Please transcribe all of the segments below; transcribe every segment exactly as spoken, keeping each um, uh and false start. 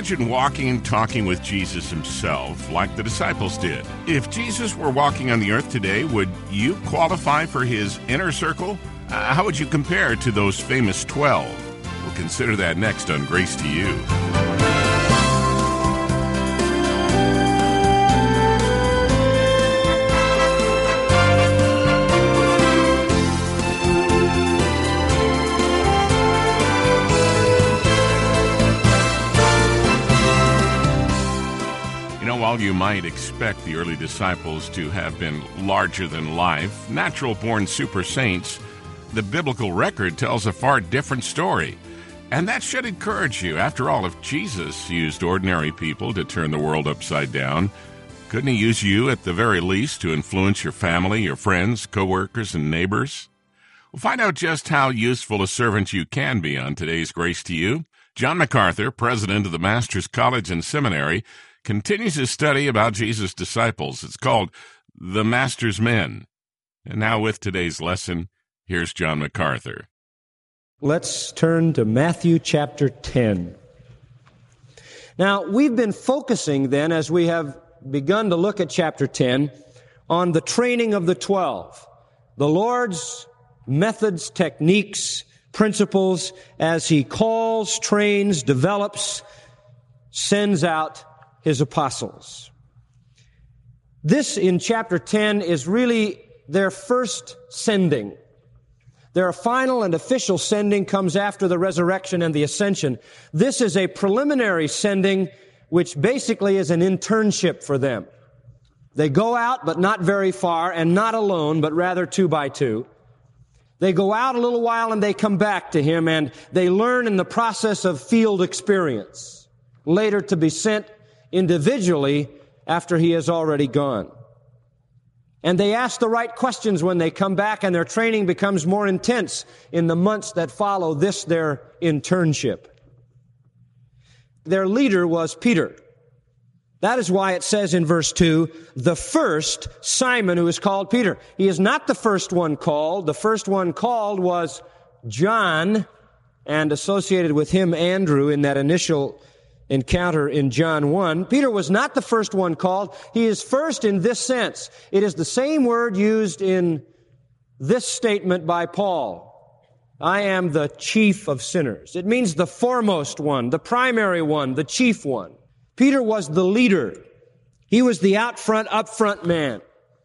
Imagine walking and talking with Jesus himself like the disciples did. If Jesus were walking on the earth today, would you qualify for his inner circle? Uh, how would you compare to those famous twelve? We'll consider that next on Grace to You. While you might expect the early disciples to have been larger than life, natural-born super saints, the biblical record tells a far different story. And that should encourage you. After all, if Jesus used ordinary people to turn the world upside down, couldn't he use you at the very least to influence your family, your friends, co-workers, and neighbors? We'll find out just how useful a servant you can be on today's Grace to You. John MacArthur, president of the Master's College and Seminary, continues his study about Jesus' disciples. It's called The Master's Men. And now with today's lesson, here's John MacArthur. Let's turn to Matthew chapter ten. Now, we've been focusing then, as we have begun to look at chapter ten, on the training of the twelve, the Lord's methods, techniques, principles, as he calls, trains, develops, sends out his apostles. This in chapter ten is really their first sending. Their final and official sending comes after the resurrection and the ascension. This is a preliminary sending, which basically is an internship for them. They go out, but not very far, and not alone, but rather two by two. They go out a little while and they come back to him, and they learn in the process of field experience, later to be sent individually after he has already gone. And they ask the right questions when they come back, and their training becomes more intense in the months that follow this, their internship. Their leader was Peter. That is why it says in verse two, the first Simon, who is called Peter. He is not the first one called. The first one called was John, and associated with him Andrew in that initial encounter in John one. Peter was not the first one called. He is first in this sense. It is the same word used in this statement by Paul. I am the chief of sinners. It means the foremost one, the primary one, the chief one. Peter was the leader. He was the out front, up front man.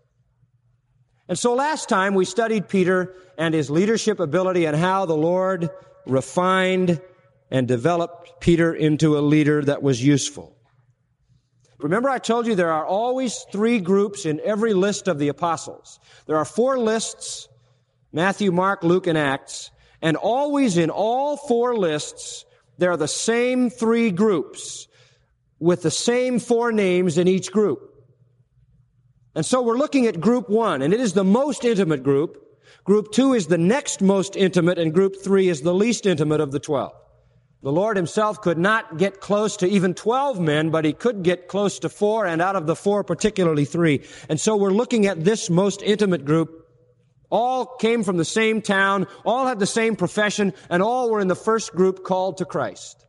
And so last time we studied Peter and his leadership ability and how the Lord refined and developed Peter into a leader that was useful. Remember, I told you there are always three groups in every list of the apostles. There are four lists, Matthew, Mark, Luke, and Acts, and always in all four lists, there are the same three groups with the same four names in each group. And so we're looking at group one, and it is the most intimate group. Group two is the next most intimate, and group three is the least intimate of the twelve. The Lord himself could not get close to even twelve men, but he could get close to four, and out of the four, particularly three. And so we're looking at this most intimate group. All came from the same town, all had the same profession, and all were in the first group called to Christ.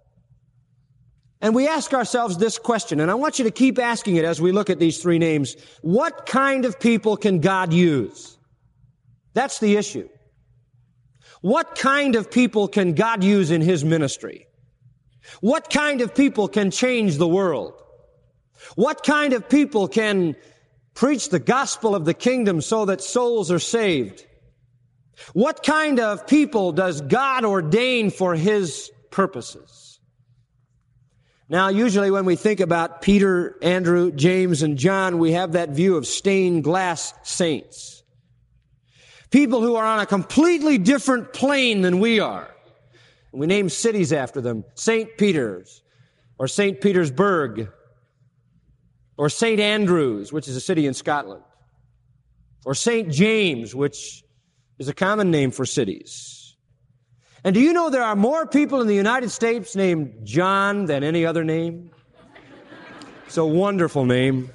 And we ask ourselves this question, and I want you to keep asking it as we look at these three names. What kind of people can God use? That's the issue. What kind of people can God use in his ministry? What kind of people can change the world? What kind of people can preach the gospel of the kingdom so that souls are saved? What kind of people does God ordain for his purposes? Now, usually when we think about Peter, Andrew, James, and John, we have that view of stained glass saints. People who are on a completely different plane than we are. We name cities after them. Saint Peter's, or Saint Petersburg, or Saint Andrews, which is a city in Scotland, or Saint James, which is a common name for cities. And do you know there are more people in the United States named John than any other name? It's a wonderful name.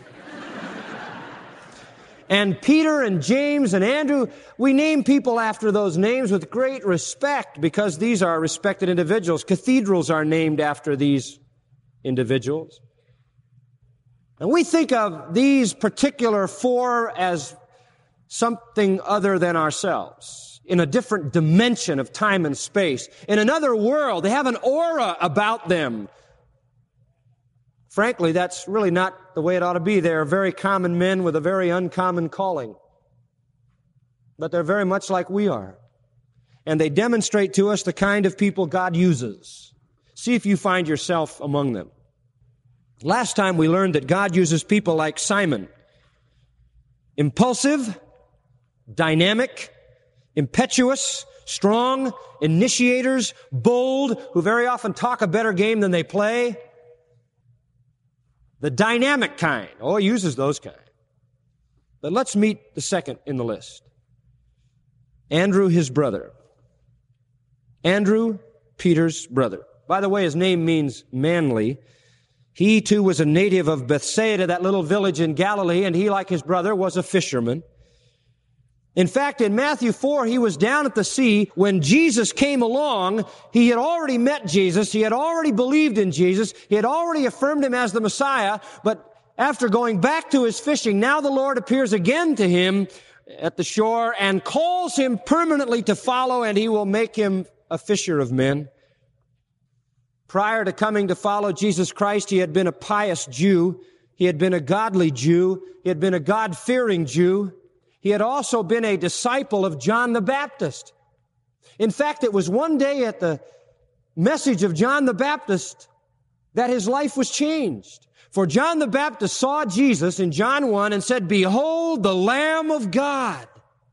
And Peter and James and Andrew, we name people after those names with great respect because these are respected individuals. Cathedrals are named after these individuals. And we think of these particular four as something other than ourselves, in a different dimension of time and space, in another world. They have an aura about them. Frankly, that's really not the way it ought to be. They are very common men with a very uncommon calling. But they're very much like we are. And they demonstrate to us the kind of people God uses. See if you find yourself among them. Last time we learned that God uses people like Simon. Impulsive, dynamic, impetuous, strong, initiators, bold, who very often talk a better game than they play. The dynamic kind. Oh, he uses those kind. But let's meet the second in the list. Andrew, his brother. Andrew, Peter's brother. By the way, his name means manly. He too was a native of Bethsaida, that little village in Galilee, and he, like his brother, was a fisherman. In fact, in Matthew four, he was down at the sea when Jesus came along. He had already met Jesus. He had already believed in Jesus. He had already affirmed him as the Messiah. But after going back to his fishing, now the Lord appears again to him at the shore and calls him permanently to follow, and he will make him a fisher of men. Prior to coming to follow Jesus Christ, he had been a pious Jew. He had been a godly Jew. He had been a God-fearing Jew. He had also been a disciple of John the Baptist. In fact, it was one day at the message of John the Baptist that his life was changed. For John the Baptist saw Jesus in John one and said, "Behold, the Lamb of God."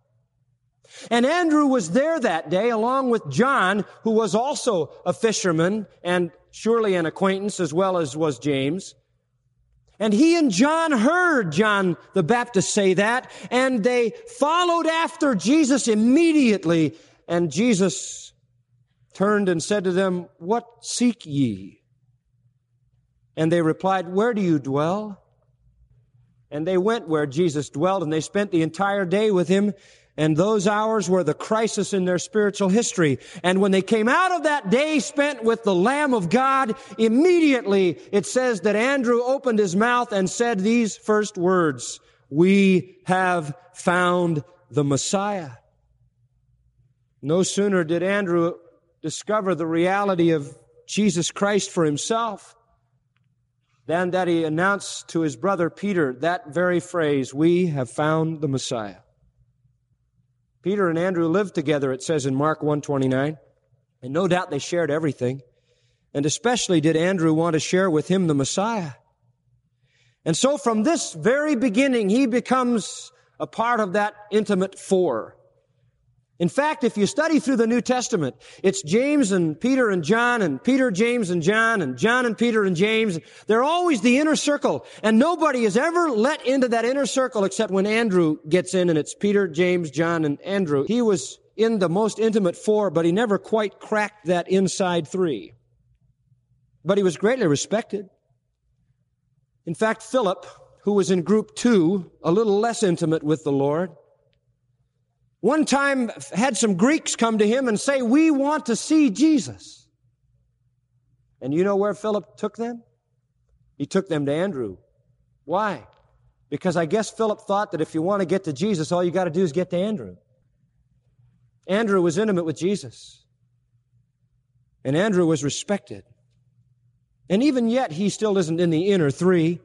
And Andrew was there that day along with John, who was also a fisherman and surely an acquaintance as well as was James. And he and John heard John the Baptist say that, and they followed after Jesus immediately. And Jesus turned and said to them, "What seek ye?" And they replied, "Where do you dwell?" And they went where Jesus dwelt, and they spent the entire day with him. And those hours were the crisis in their spiritual history. And when they came out of that day spent with the Lamb of God, immediately it says that Andrew opened his mouth and said these first words, "We have found the Messiah." No sooner did Andrew discover the reality of Jesus Christ for himself than that he announced to his brother Peter that very phrase, "We have found the Messiah." Peter and Andrew lived together, it says in Mark one twenty-nine, and no doubt they shared everything. And especially did Andrew want to share with him the Messiah. And so from this very beginning, he becomes a part of that intimate four. In fact, if you study through the New Testament, it's James and Peter and John and Peter, James and John and John and Peter and James. They're always the inner circle, and nobody is ever let into that inner circle except when Andrew gets in, and it's Peter, James, John, and Andrew. He was in the most intimate four, but he never quite cracked that inside three. But he was greatly respected. In fact, Philip, who was in group two, a little less intimate with the Lord, one time had some Greeks come to him and say, "We want to see Jesus." And you know where Philip took them? He took them to Andrew. Why? Because I guess Philip thought that if you want to get to Jesus, all you got to do is get to Andrew. Andrew was intimate with Jesus. And Andrew was respected. And even yet, he still isn't in the inner three.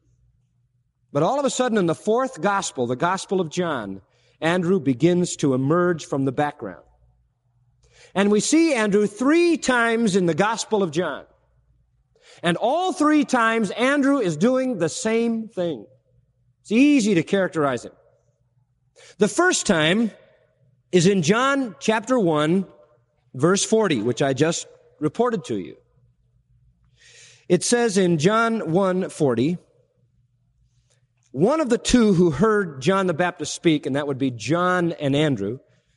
But all of a sudden, in the fourth gospel, the Gospel of John, Andrew begins to emerge from the background. And we see Andrew three times in the Gospel of John. And all three times, Andrew is doing the same thing. It's easy to characterize him. The first time is in John chapter one, verse forty, which I just reported to you. It says in John one forty, one of the two who heard John the Baptist speak, and that would be John and Andrew,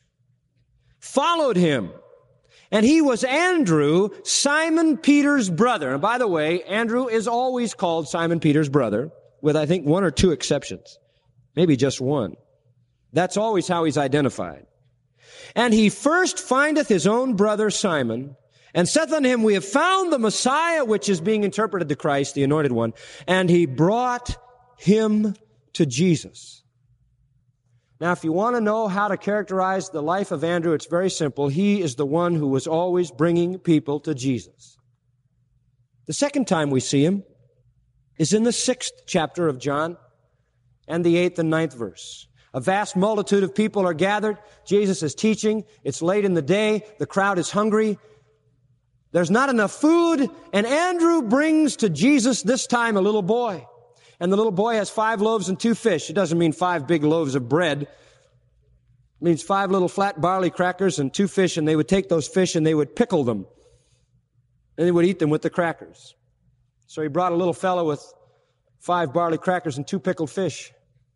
followed him. And he was Andrew, Simon Peter's brother. And by the way, Andrew is always called Simon Peter's brother, with I think one or two exceptions. Maybe just one. That's always how he's identified. And he first findeth his own brother Simon, and saith unto him, we have found the Messiah, which is being interpreted the Christ, the anointed one. And he brought him to Jesus. Now, if you want to know how to characterize the life of Andrew, it's very simple. He is the one who was always bringing people to Jesus. The second time we see him is in the sixth chapter of John and the eighth and ninth verse. A vast multitude of people are gathered. Jesus is teaching. It's late in the day. The crowd is hungry. There's not enough food, and Andrew brings to Jesus this time a little boy. And the little boy has five loaves and two fish. It doesn't mean five big loaves of bread. It means five little flat barley crackers and two fish, and they would take those fish and they would pickle them. And they would eat them with the crackers. So he brought a little fellow with five barley crackers and two pickled fish.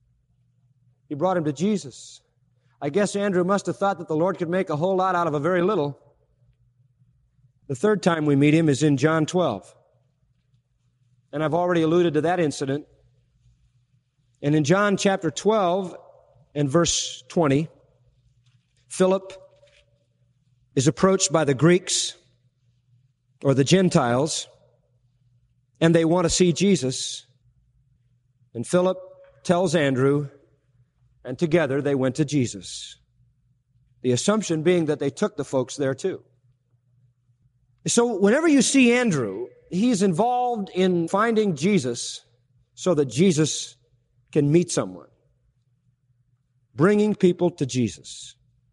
He brought him to Jesus. I guess Andrew must have thought that the Lord could make a whole lot out of a very little. The third time we meet him is in John twelve. And I've already alluded to that incident. And in John chapter twelve and verse twenty, Philip is approached by the Greeks or the Gentiles, and they want to see Jesus. And Philip tells Andrew, and together they went to Jesus. The assumption being that they took the folks there too. So whenever you see Andrew, he's involved in finding Jesus so that Jesus can meet someone. Bringing people to Jesus.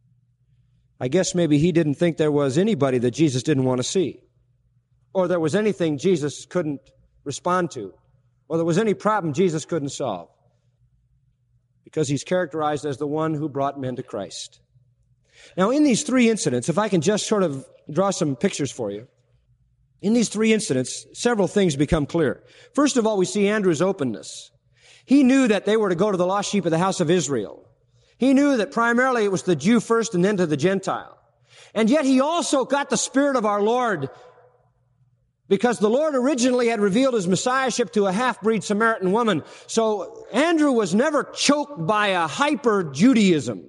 I guess maybe he didn't think there was anybody that Jesus didn't want to see. Or there was anything Jesus couldn't respond to. Or there was any problem Jesus couldn't solve. Because he's characterized as the one who brought men to Christ. Now in these three incidents, if I can just sort of draw some pictures for you. In these three incidents, several things become clear. First of all, we see Andrew's openness. He knew that they were to go to the lost sheep of the house of Israel. He knew that primarily it was the Jew first and then to the Gentile. And yet he also got the Spirit of our Lord, because the Lord originally had revealed his messiahship to a half-breed Samaritan woman. So Andrew was never choked by a hyper-Judaism.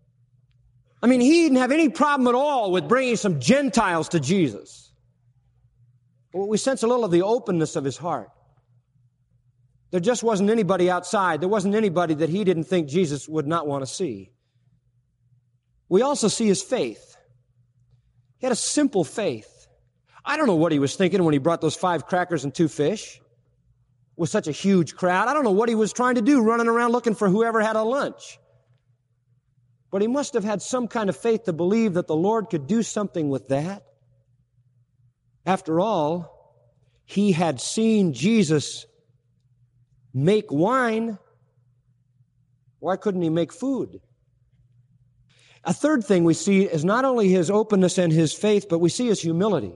I mean, he didn't have any problem at all with bringing some Gentiles to Jesus. Well, we sense a little of the openness of his heart. There just wasn't anybody outside. There wasn't anybody that he didn't think Jesus would not want to see. We also see his faith. He had a simple faith. I don't know what he was thinking when he brought those five crackers and two fish with such a huge crowd. I don't know what he was trying to do, running around looking for whoever had a lunch. But he must have had some kind of faith to believe that the Lord could do something with that. After all, he had seen Jesus make wine. Why couldn't he make food? A third thing we see is not only his openness and his faith, but we see his humility.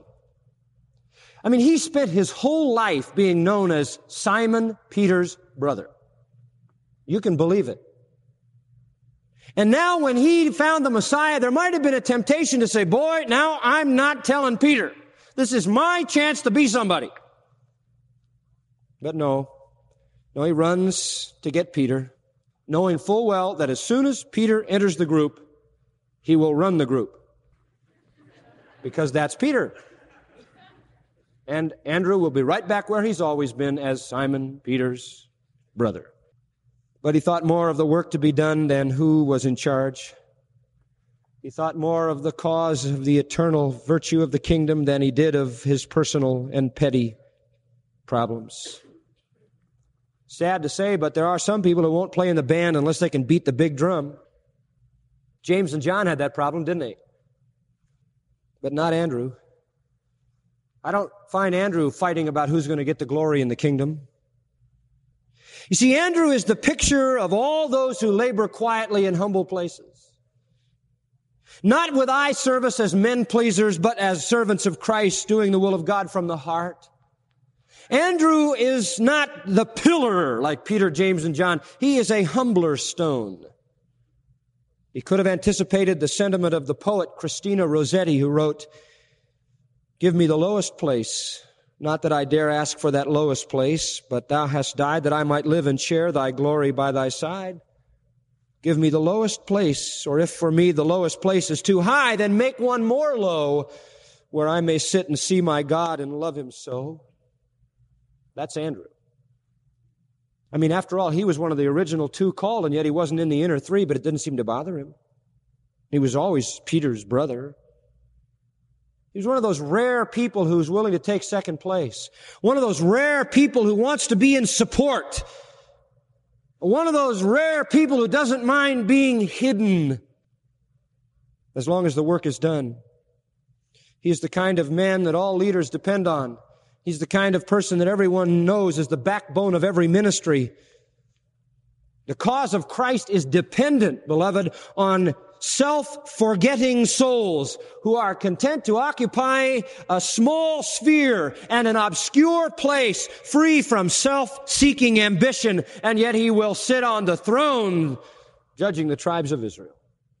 I mean, he spent his whole life being known as Simon Peter's brother. You can believe it. And now when he found the Messiah, there might have been a temptation to say, boy, now I'm not telling Peter. This is my chance to be somebody. But no. No, he runs to get Peter, knowing full well that as soon as Peter enters the group, he will run the group. Because that's Peter. And Andrew will be right back where he's always been as Simon Peter's brother. But he thought more of the work to be done than who was in charge. He thought more of the cause of the eternal virtue of the kingdom than he did of his personal and petty problems. Sad to say, but there are some people who won't play in the band unless they can beat the big drum. James and John had that problem, didn't they? But not Andrew. I don't find Andrew fighting about who's going to get the glory in the kingdom. You see, Andrew is the picture of all those who labor quietly in humble places. Not with eye service as men pleasers, but as servants of Christ, doing the will of God from the heart. Andrew is not the pillar like Peter, James, and John. He is a humbler stone. He could have anticipated the sentiment of the poet Christina Rossetti, who wrote, "Give me the lowest place, not that I dare ask for that lowest place, but thou hast died that I might live and share thy glory by thy side. Give me the lowest place, or if for me the lowest place is too high, then make one more low, where I may sit and see my God and love Him so. That's Andrew. I mean, after all, he was one of the original two called, and yet he wasn't in the inner three, but it didn't seem to bother him. He was always Peter's brother. He was one of those rare people who's willing to take second place. One of those rare people who wants to be in support. One of those rare people who doesn't mind being hidden as long as the work is done. He's the kind of man that all leaders depend on. He's the kind of person that everyone knows is the backbone of every ministry. The cause of Christ is dependent, beloved, on self-forgetting souls who are content to occupy a small sphere and an obscure place free from self-seeking ambition, and yet He will sit on the throne judging the tribes of Israel.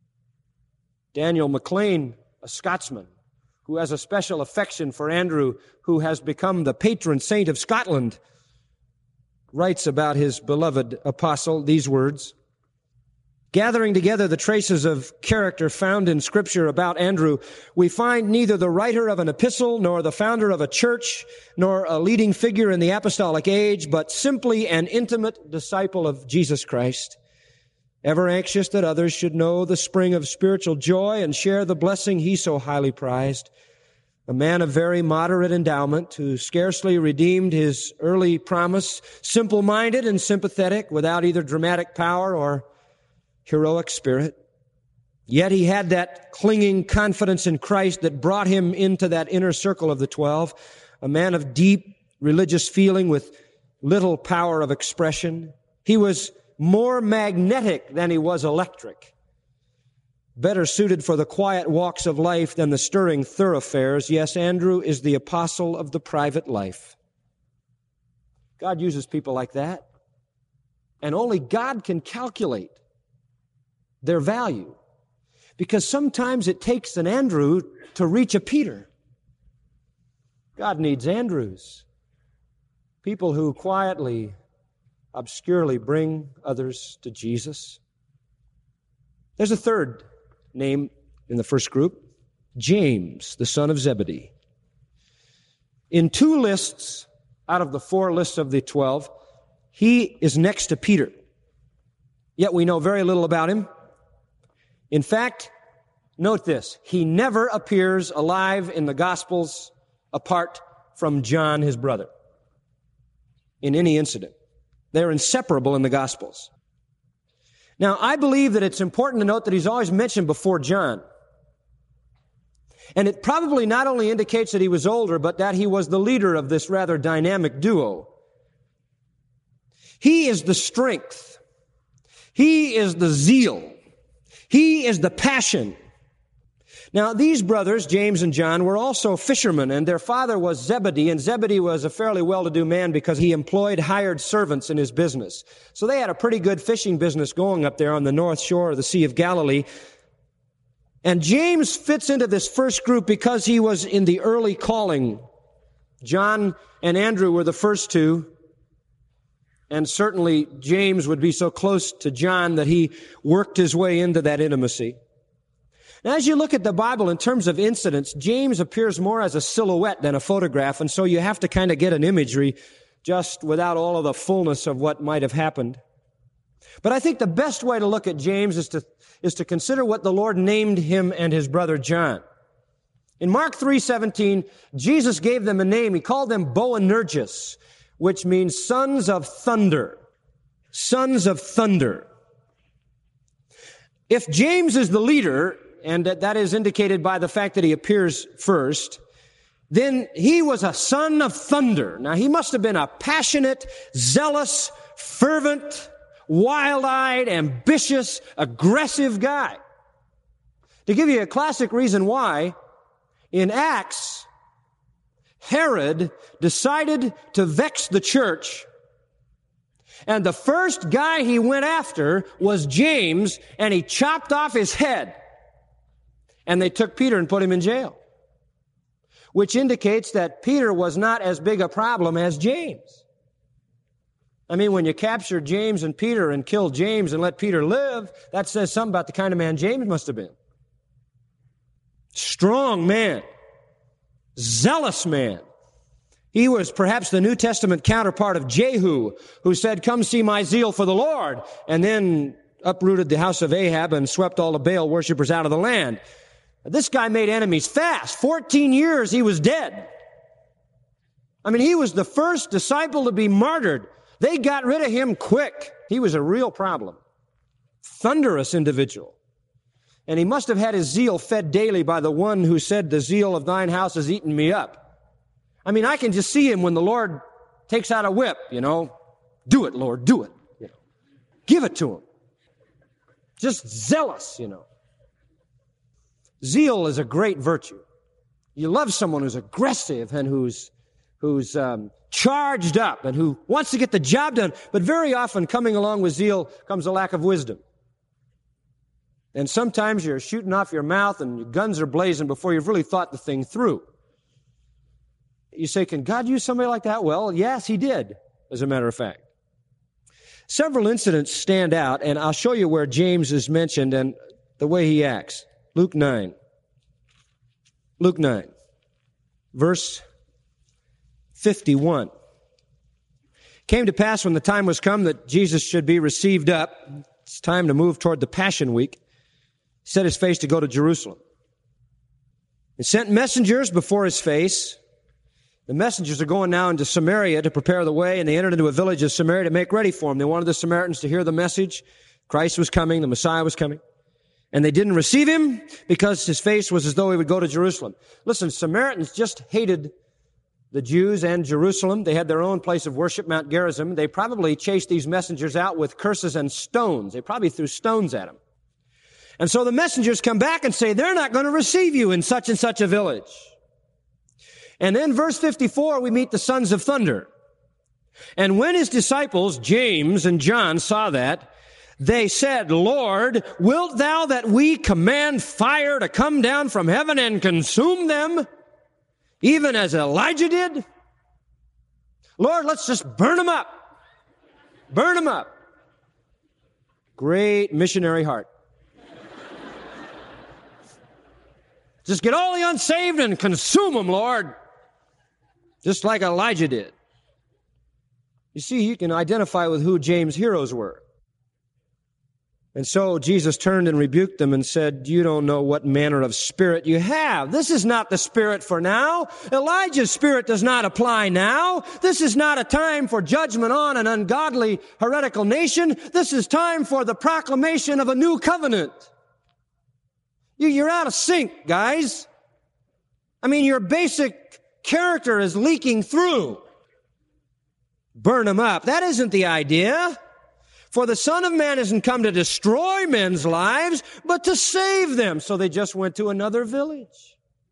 Daniel MacLean, a Scotsman, who has a special affection for Andrew, who has become the patron saint of Scotland, writes about his beloved apostle these words: gathering together the traces of character found in Scripture about Andrew, we find neither the writer of an epistle, nor the founder of a church, nor a leading figure in the apostolic age, but simply an intimate disciple of Jesus Christ, ever anxious that others should know the spring of spiritual joy and share the blessing he so highly prized. A man of very moderate endowment who scarcely redeemed his early promise, simple-minded and sympathetic, without either dramatic power or heroic spirit. Yet he had that clinging confidence in Christ that brought him into that inner circle of the twelve. A man of deep religious feeling with little power of expression. He was more magnetic than he was electric. Better suited for the quiet walks of life than the stirring thoroughfares. Yes, Andrew is the apostle of the private life. God uses people like that. And only God can calculate their value. Because sometimes it takes an Andrew to reach a Peter. God needs Andrews. People who quietly, obscurely bring others to Jesus. There's a third name in the first group, James, the son of Zebedee. In two lists out of the four lists of the twelve, he is next to Peter. Yet we know very little about him. In fact, note this, he never appears alive in the Gospels apart from John, his brother, in any incident. They're inseparable in the Gospels. Now, I believe that it's important to note that he's always mentioned before John. And it probably not only indicates that he was older, but that he was the leader of this rather dynamic duo. He is the strength. He is the zeal. He is the passion. Now, these brothers, James and John, were also fishermen, and their father was Zebedee, and Zebedee was a fairly well-to-do man because he employed hired servants in his business. So they had a pretty good fishing business going up there on the north shore of the Sea of Galilee. And James fits into this first group because he was in the early calling. John and Andrew were the first two, and certainly James would be so close to John that he worked his way into that intimacy. Now, as you look at the Bible in terms of incidents, James appears more as a silhouette than a photograph, and so you have to kind of get an imagery just without all of the fullness of what might have happened. But I think the best way to look at James is to, is to consider what the Lord named him and his brother John. In Mark three seventeen, Jesus gave them a name. He called them Boanerges, which means sons of thunder. Sons of thunder. If James is the leader, and that is indicated by the fact that he appears first, then he was a son of thunder. Now, he must have been a passionate, zealous, fervent, wild-eyed, ambitious, aggressive guy. To give you a classic reason why, in Acts, Herod decided to vex the church, and the first guy he went after was James, and he chopped off his head. And they took Peter and put him in jail, which indicates that Peter was not as big a problem as James. I mean, when you capture James and Peter and kill James and let Peter live, that says something about the kind of man James must have been. Strong man. zealous man. He was perhaps the New Testament counterpart of Jehu, who said, "Come see my zeal for the Lord," and then uprooted the house of Ahab and swept all the Baal worshipers out of the land. This guy made enemies fast. Fourteen years he was dead. I mean, he was the first disciple to be martyred. They got rid of him quick. He was a real problem. Thunderous individual. And he must have had his zeal fed daily by the one who said, "The zeal of thine house has eaten me up." I mean, I can just see him when the Lord takes out a whip, you know. "Do it, Lord, do it." You know, give it to him. Just zealous, you know. Zeal is a great virtue. You love someone who's aggressive and who's who's um, charged up and who wants to get the job done. But very often coming along with zeal comes a lack of wisdom. And sometimes you're shooting off your mouth and your guns are blazing before you've really thought the thing through. You say, can God use somebody like that? Well, yes, he did, as a matter of fact. Several incidents stand out, and I'll show you where James is mentioned and the way he acts. Luke nine. Luke nine, verse fifty-one. Came to pass when the time was come that Jesus should be received up. It's time to move toward the Passion Week. He set his face to go to Jerusalem. He sent messengers before his face. The messengers are going now into Samaria to prepare the way, and they entered into a village of Samaria to make ready for him. They wanted the Samaritans to hear the message. Christ was coming, the Messiah was coming. And they didn't receive him because his face was as though he would go to Jerusalem. Listen, Samaritans just hated the Jews and Jerusalem. They had their own place of worship, Mount Gerizim. They probably chased these messengers out with curses and stones. They probably threw stones at them. And so the messengers come back and say, they're not going to receive you in such and such a village. And then verse fifty-four, we meet the sons of thunder. And when his disciples, James and John, saw that, they said, Lord, wilt thou that we command fire to come down from heaven and consume them, even as Elijah did? Lord, let's just burn them up. Burn them up. Great missionary heart. Just get all the unsaved and consume them, Lord. Just like Elijah did. You see, you can identify with who James' heroes were. And so Jesus turned and rebuked them and said, you don't know what manner of spirit you have. This is not the spirit for now. Elijah's spirit does not apply now. This is not a time for judgment on an ungodly, heretical nation. This is time for the proclamation of a new covenant. You're out of sync, guys. I mean, your basic character is leaking through. Burn them up. That isn't the idea. For the Son of Man hasn't come to destroy men's lives, but to save them. So they just went to another village.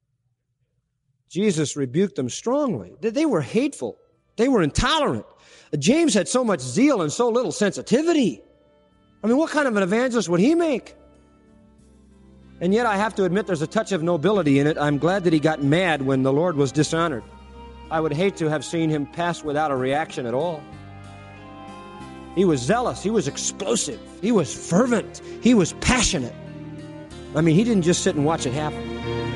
Jesus rebuked them strongly. They were hateful. They were intolerant. James had so much zeal and so little sensitivity. I mean, what kind of an evangelist would he make? And yet I have to admit there's a touch of nobility in it. I'm glad that he got mad when the Lord was dishonored. I would hate to have seen him pass without a reaction at all. He was zealous. He was explosive. He was fervent. He was passionate. I mean, he didn't just sit and watch it happen.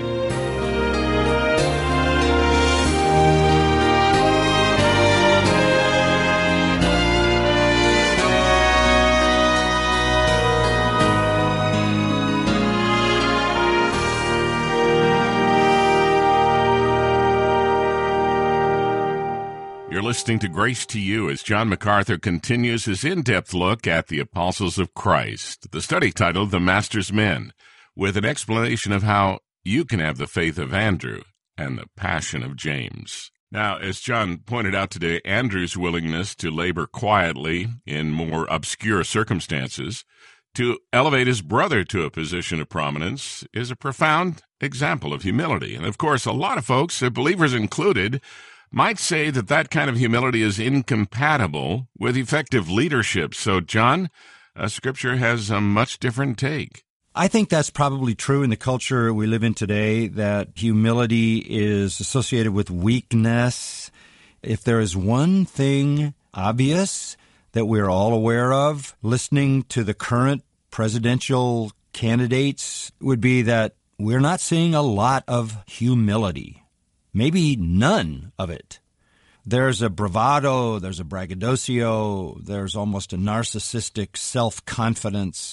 You're listening to Grace to You as John MacArthur continues his in-depth look at the apostles of Christ, the study titled The Master's Men, with an explanation of how you can have the faith of Andrew and the passion of James. Now, as John pointed out today, Andrew's willingness to labor quietly in more obscure circumstances to elevate his brother to a position of prominence is a profound example of humility. And, of course, a lot of folks, believers included, might say that that kind of humility is incompatible with effective leadership. So, John, uh, Scripture has a much different take. I think that's probably true in the culture we live in today, that humility is associated with weakness. If there is one thing obvious that we're all aware of, listening to the current presidential candidates, would be that we're not seeing a lot of humility. maybe none of it. There's a bravado, there's a braggadocio, there's almost a narcissistic self-confidence.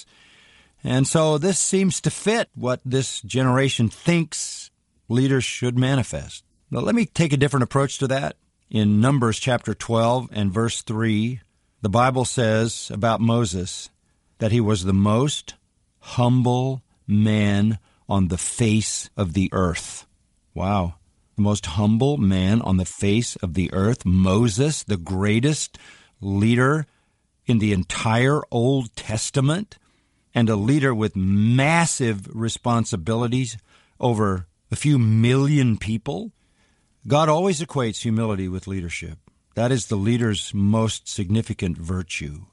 And so this seems to fit what this generation thinks leaders should manifest. Now, let me take a different approach to that. In Numbers chapter twelve and verse three, the Bible says about Moses that he was the most humble man on the face of the earth. Wow. The most humble man on the face of the earth, Moses, the greatest leader in the entire Old Testament, and a leader with massive responsibilities over a few million people. God always equates humility with leadership. That is the leader's most significant virtue.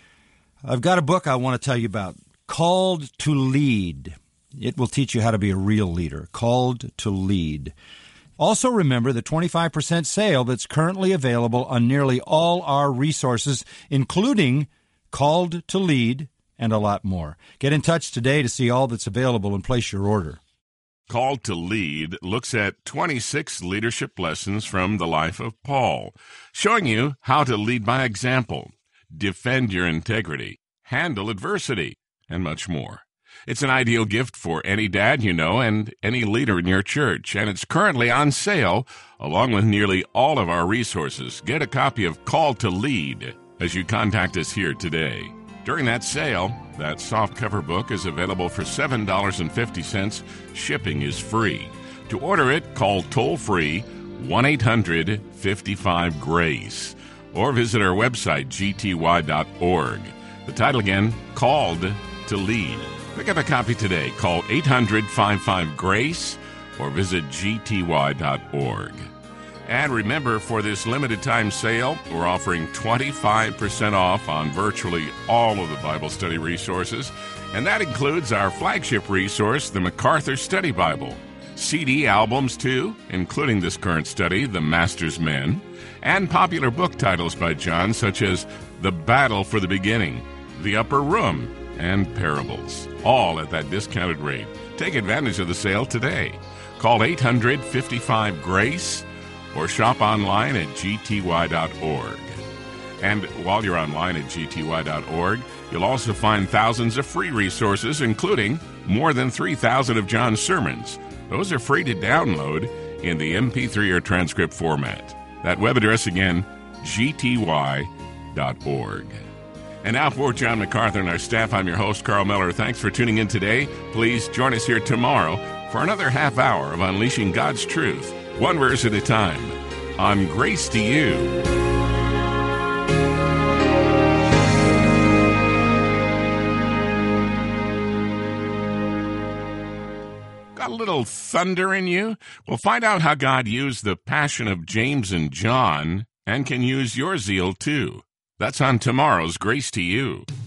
I've got a book I want to tell you about, Called to Lead. It will teach you how to be a real leader, Called to Lead. Also remember the twenty-five percent sale that's currently available on nearly all our resources, including Called to Lead and a lot more. Get in touch today to see all that's available and place your order. Called to Lead looks at twenty-six leadership lessons from the life of Paul, showing you how to lead by example, defend your integrity, handle adversity, and much more. It's an ideal gift for any dad you know and any leader in your church, and it's currently on sale along with nearly all of our resources. Get a copy of Called to Lead as you contact us here today. During that sale, that softcover book is available for seven dollars and fifty cents. Shipping is free. To order it, call toll-free one eight hundred fifty-five GRACE or visit our website, g t y dot org. The title again, Called to Lead. Pick up a copy today. Call eight hundred fifty-five GRACE or visit g t y dot org. And remember, for this limited time sale, we're offering twenty-five percent off on virtually all of the Bible study resources, and that includes our flagship resource, the MacArthur Study Bible, C D albums too, including this current study, The Master's Men, and popular book titles by John, such as The Battle for the Beginning, The Upper Room, and Parables, all at that discounted rate. Take advantage of the sale today. Call eight hundred fifty-five GRACE or shop online at g t y dot org. And while you're online at g t y dot org, you'll also find thousands of free resources, including more than three thousand of John's sermons. Those are free to download in the M P three or transcript format. That web address again, g t y dot org. And now for John MacArthur and our staff, I'm your host, Carl Miller. Thanks for tuning in today. Please join us here tomorrow for another half hour of Unleashing God's Truth, one verse at a time, on Grace to You. Got a little thunder in you? Well, find out how God used the passion of James and John and can use your zeal too. That's on tomorrow's Grace to You.